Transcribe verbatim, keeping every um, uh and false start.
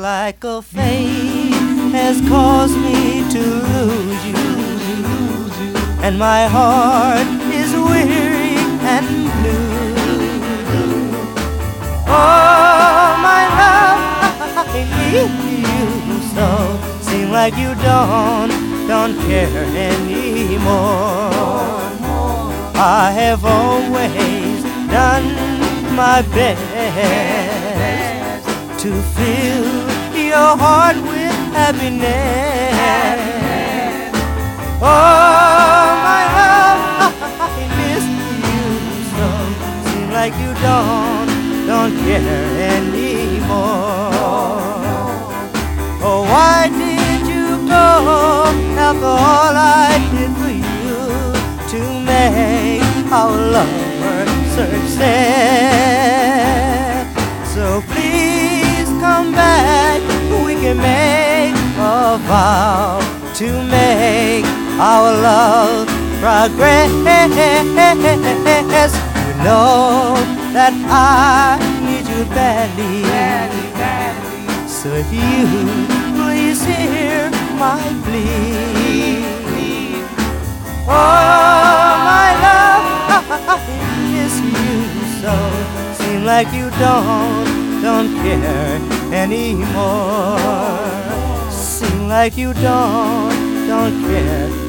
like a fate has caused me to lose you, and my heart is weary and blue. Oh, my love, I need you so. Seem like you don't, don't care anymore. I have always done my best to fill your heart with happiness. Oh, my love, I miss you so. Seems like you don't, don't care anymore. Oh, why did you go after all I did for you to make our love success? So please come back, we can make a vow to make our love progress. You know that I need you badly, badly, badly. So if you please hear my plea. Oh, my love, I miss you so. Seem like you don't, don't care anymore. Seem like you don't, don't care